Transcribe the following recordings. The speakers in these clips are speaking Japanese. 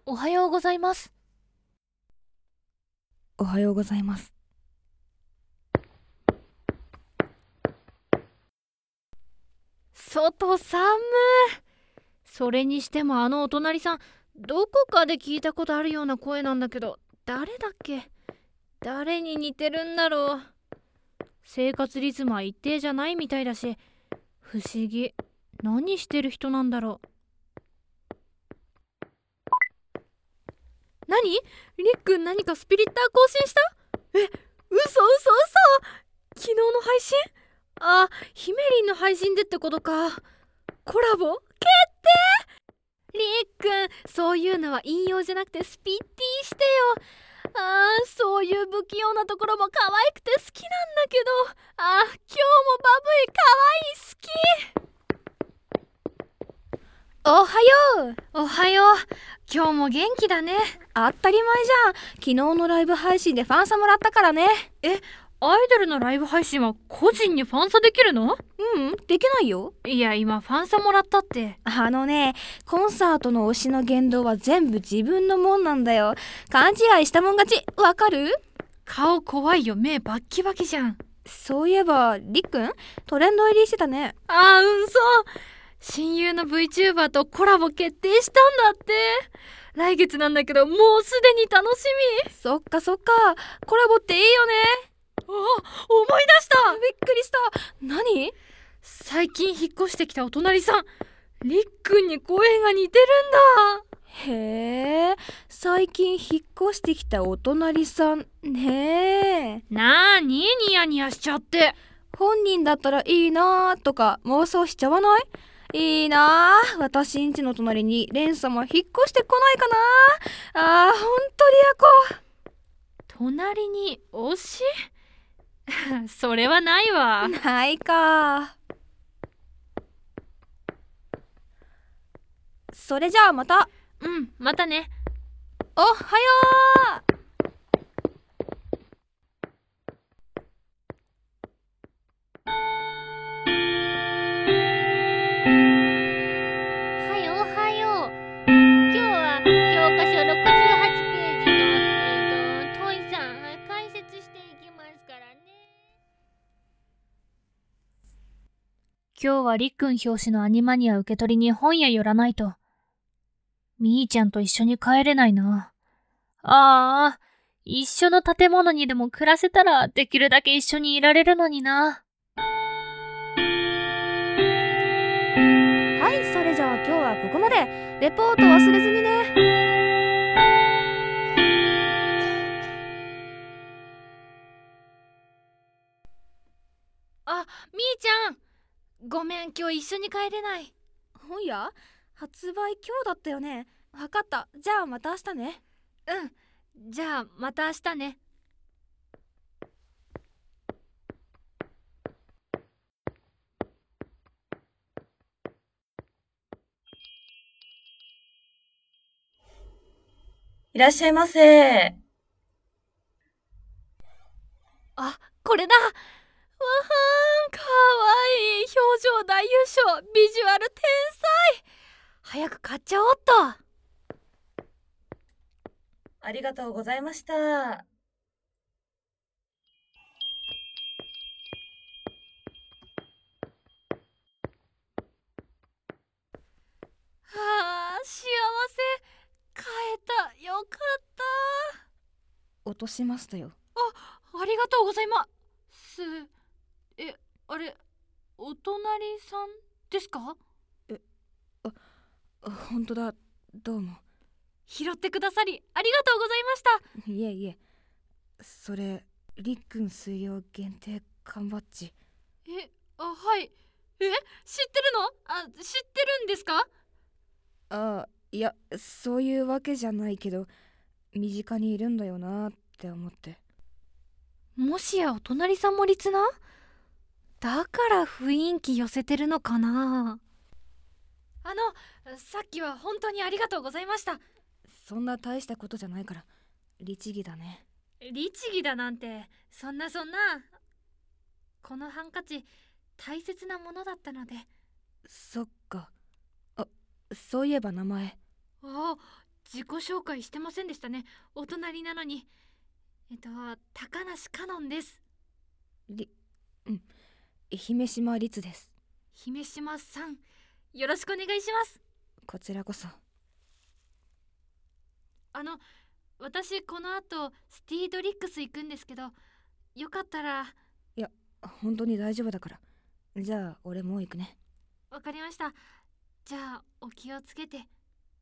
おはようございます。 おはようございます。 外寒い。それにしてもお隣さん、どこかで聞いたことあるような声なんだけど、誰だっけ？誰に似てるんだろう。生活リズムは一定じゃないみたいだし、不思議。何してる人なんだろう。何？りっくん何かスピリッター更新した？嘘。昨日の配信？ヒメリンの配信でってことか。コラボ決定。りっくん、そういうのは引用じゃなくてスピッティしてよ。そういう不器用なところも可愛くて好きなんだけど、今日もバブイ可愛い好き。 おはよう。 おはよう。今日も元気だね。 当たり前じゃん。昨日のライブ配信でファンサもらったからね。 アイドルのライブ配信は個人にファンサできるの？ できないよ。 いや、今ファンサもらったって。 コンサートの推しの言動は全部自分のもんなんだよ。勘違いしたもん勝ち。わかる？ 顔怖いよ、目バッキバキじゃん。 そういえばりっくんトレンド入りしてたね。 そう。親友の VTuber とコラボ決定したんだって。来月なんだけど、もうすでに楽しみ。 そっかコラボっていいよね。 思い出した。 びっくりした。何？ 最近引っ越してきたお隣さん、りっくんに声が似てるんだ。 へえ、最近引っ越してきたお隣さんねえ。 なーにニヤニヤしちゃって。 本人だったらいいなとか妄想しちゃわない？いいなあ、私んちの隣にレン様引っ越してこないかな。ほんとリア隣に推しそれはないわ。 コないか。それじゃあまた。 またね。 おはよう。 おはよう。今日は教科書68ページの問いさん解説していきますからね。今日はりっくん表紙のアニマニア受け取りに本屋寄らないと。みーちゃんと一緒に帰れないな。一緒の建物にでも暮らせたらできるだけ一緒にいられるのにな。 はい、それじゃあ今日はここまで。レポート忘れずにね。 みーちゃん、ごめん、今日一緒に帰れない。 本屋発売今日だったよね。わかった。じゃあまた明日ね。 じゃあまた明日ね。 いらっしゃいませ。 これだ。わーん、かわいい。表情大優勝。ビジュアル天才。早く買っちゃおっと。 ありがとうございました。 幸せ。買えた。よかった。 落としましたよ。 ありがとうございます。あれ、お隣さんですか？ ほんとだ。どうも。 拾ってくださりありがとうございました。 いえいえ。それりっくん水曜限定缶バッジ。 はい。知ってるの？知ってるんですか？ いやそういうわけじゃないけど、身近にいるんだよなって思って。 もしやお隣さんもリツナー？だから雰囲気寄せてるのかな。さっきは本当にありがとうございました。 そんな大したことじゃないから。律儀だね。 律儀だなんて、そんな。このハンカチ大切なものだったので。 そっか。そういえば名前。 自己紹介してませんでしたね。お隣なのに。高梨香音です。 姫島律です。 姫島さん、よろしくお願いします。 こちらこそ。 私この後スティードリックス行くんですけど、よかったら。 いや、本当に大丈夫だから。じゃあ俺もう行くね。 わかりました。じゃあお気をつけて。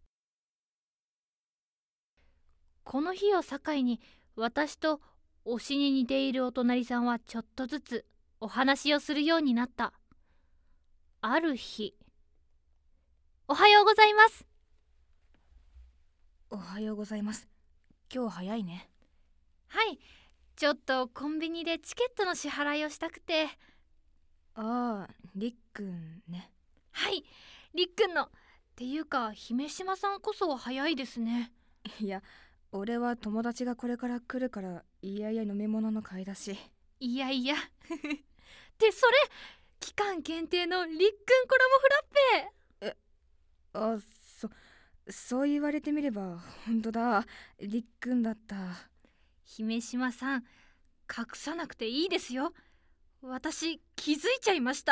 この日を境に、私と推しに似ているお隣さんはちょっとずつお話をするようになった。ある日、おはようございます。 おはようございます。今日早いね。 はい、ちょっとコンビニでチケットの支払いをしたくて。 ああ、りっくんね。 はい、りっくんの。っていうか、姫島さんこそ早いですね。 いや、俺は友達がこれから来るから、いやいや飲み物の買い出し。 いやいやで、それ期間限定のりっくんコラボフラッペ。 あ、そう言われてみれば本当だ、りっくんだった。 姫島さん、隠さなくていいですよ。私気づいちゃいました。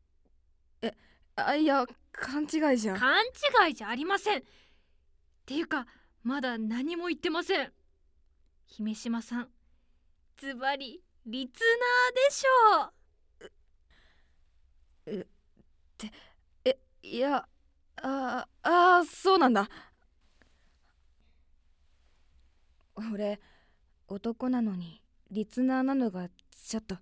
いや、勘違いじゃん。 勘違いじゃありません。っていうか、まだ何も言ってません。姫島さん、ズバリリツナーでしょう。 いや、そうなんだ。俺男なのにリツナーなのがちょっと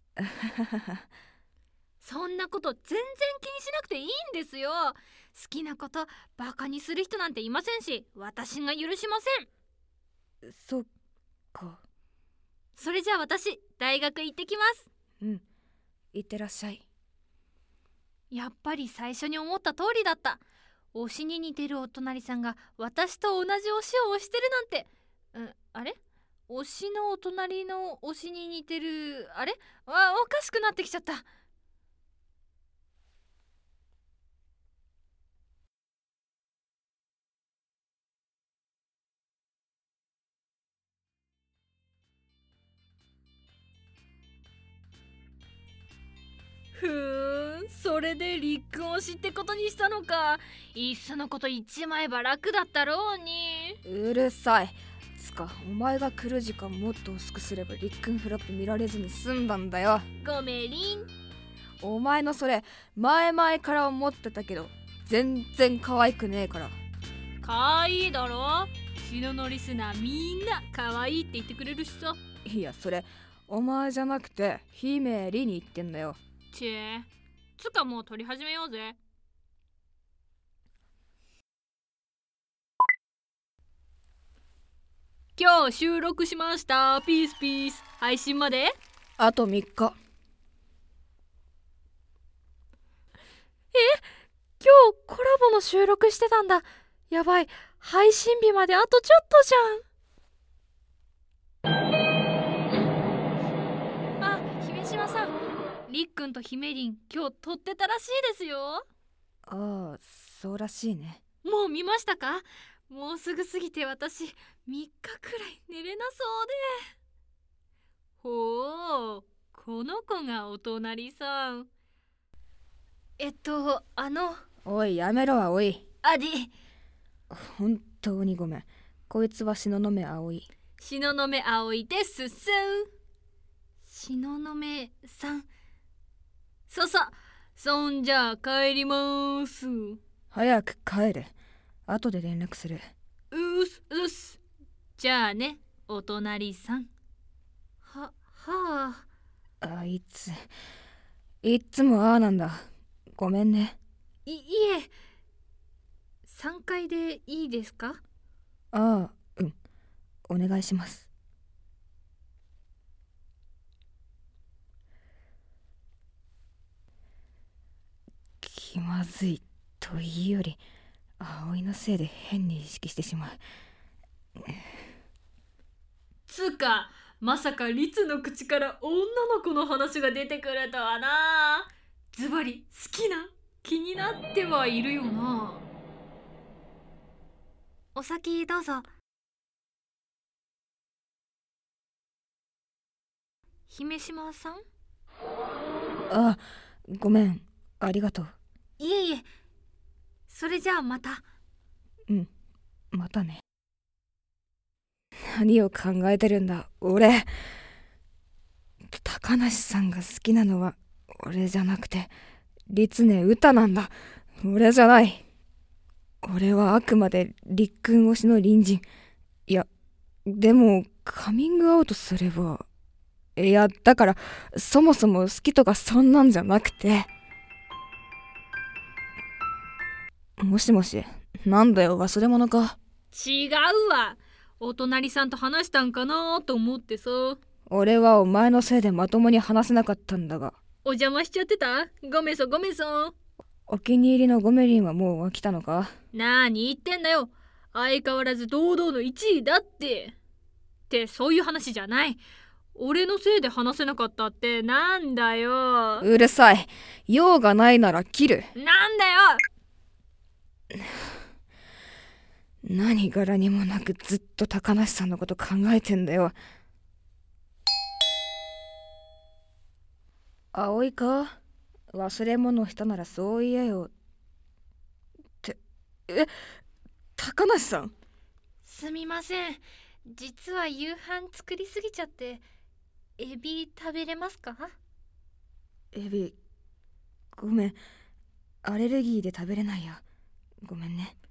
そんなこと全然気にしなくていいんですよ。好きなことバカにする人なんていませんし、私が許しません。 そっか。 それじゃあ私、大学行ってきます。 うん、いってらっしゃい。 やっぱり最初に思った通りだった。推しに似てるお隣さんが私と同じ推しを推してるなんて。あれ、推しのお隣の推しに似てる、あれ、おかしくなってきちゃった。それでりっくん推しってことにしたのか。いっそのこと一枚ば楽だったろうに。 うるさい。つか、お前が来る時間もっと薄くすればりっくんフラップ見られずに済んだんだよ。 ごめりん。 お前のそれ前々から思ってたけど、全然可愛くねえから。 かわいいだろ。篠のリスナーみんなかわいいって言ってくれるしさ。 いや、それお前じゃなくて姫りに言ってんだよ。 つかもう撮り始めようぜ。今日収録しました。ピースピース。配信まであと3日。 今日コラボの収録してたんだ。やばい、配信日まであとちょっとじゃん。あ、姫島さん、りっくんと姫りん今日撮ってたらしいですよ。 ああ、そうらしいね。 もう見ましたか？もうすぐ過ぎて私3日くらい寝れなそうで。ほう、この子がお隣さん。 おい、やめろ葵。 あり。 本当にごめん。こいつは東雲葵。 東雲葵ですすん。東雲さん。そうそう。そんじゃあ帰ります。 早く帰れ。後で連絡する。 うっす。じゃあね、お隣さん。はあ。 あいつ、いっつもああなんだ。ごめんね。 いえ。3階でいいですか？ ああ、うん。お願いします。気まずいというより、葵のせいで変に意識してしまう。 つうか、まさかリツの口から女の子の話が出てくるとはな。ズバリ好きな気になってはいるよな。 お先どうぞ。姫島さん？ あ、ごめん、ありがとう。 いえいえ。それじゃあまた。 うん、またね。何を考えてるんだ俺。高梨さんが好きなのは俺じゃなくて律音歌なんだ。俺じゃない。俺はあくまで陸君推しの隣人。いやでもカミングアウトすれば、いやだからそもそも好きとかそんなんじゃなくて。もしもし、なんだよ忘れ物か。 違うわ。お隣さんと話したんかなと思ってさ。 俺はお前のせいでまともに話せなかったんだが。 お邪魔しちゃってた？ごめんそごめんそ。 お気に入りのゴメリンはもう飽きたのか？ なーに言ってんだよ。相変わらず堂々の1位だって。ってそういう話じゃない。俺のせいで話せなかったってなんだよ。 うるさい。用がないなら切る。 なんだよ。 何柄にもなくずっと高梨さんのこと考えてんだよ。葵か？忘れ物したならそう言えよ。高梨さん？ すみません。実は夕飯作りすぎちゃって。エビ食べれますか？ エビ、ごめん。アレルギーで食べれないや。ごめんね。